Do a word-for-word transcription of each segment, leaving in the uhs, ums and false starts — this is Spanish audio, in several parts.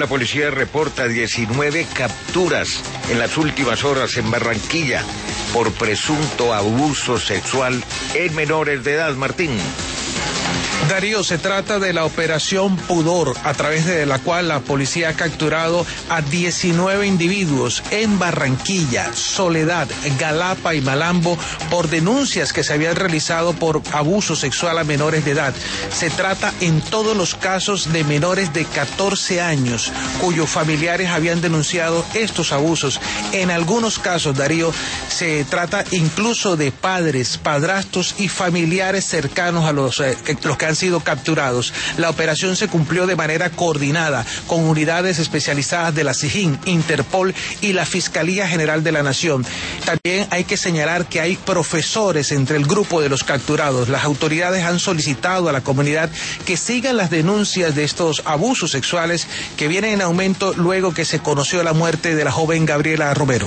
La policía reporta diecinueve capturas en las últimas horas en Barranquilla por presunto abuso sexual en menores de edad. Martín. Darío, se trata de la operación Pudor, a través de la cual la policía ha capturado a diecinueve individuos en Barranquilla, Soledad, Galapa y Malambo por denuncias que se habían realizado por abuso sexual a menores de edad. Se trata en todos los casos de menores de catorce años, cuyos familiares habían denunciado estos abusos. En algunos casos, Darío, se trata incluso de padres, padrastros y familiares cercanos a los, eh, los que han sido capturados. La operación se cumplió de manera coordinada con unidades especializadas de la SIJIN, Interpol y la Fiscalía General de la Nación. También hay que señalar que hay profesores entre el grupo de los capturados. Las autoridades han solicitado a la comunidad que sigan las denuncias de estos abusos sexuales que vienen en aumento luego que se conoció la muerte de la joven Gabriela Romero.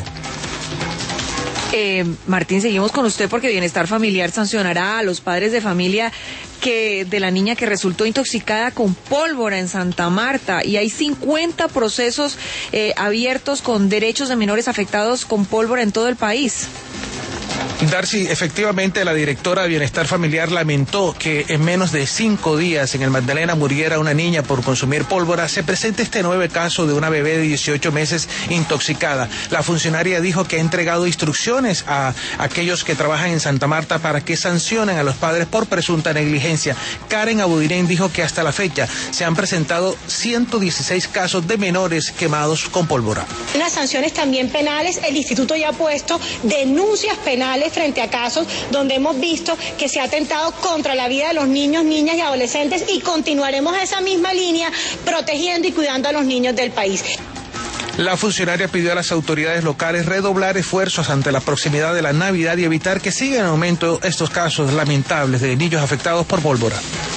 Eh, Martín, seguimos con usted porque Bienestar Familiar sancionará a los padres de familia que de la niña que resultó intoxicada con pólvora en Santa Marta, y hay cincuenta procesos eh, abiertos con derechos de menores afectados con pólvora en todo el país. Darcy, efectivamente la directora de Bienestar Familiar lamentó que en menos de cinco días en el Magdalena muriera una niña por consumir pólvora. Se presenta este nuevo caso de una bebé de dieciocho meses intoxicada. La funcionaria dijo que ha entregado instrucciones a aquellos que trabajan en Santa Marta para que sancionen a los padres por presunta negligencia. Karen Abudinen dijo que hasta la fecha se han presentado ciento dieciséis casos de menores quemados con pólvora. Las sanciones también penales, el instituto ya ha puesto denuncias penales frente a casos donde hemos visto que se ha atentado contra la vida de los niños, niñas y adolescentes, y continuaremos esa misma línea protegiendo y cuidando a los niños del país. La funcionaria pidió a las autoridades locales redoblar esfuerzos ante la proximidad de la Navidad y evitar que sigan en aumento estos casos lamentables de niños afectados por pólvora.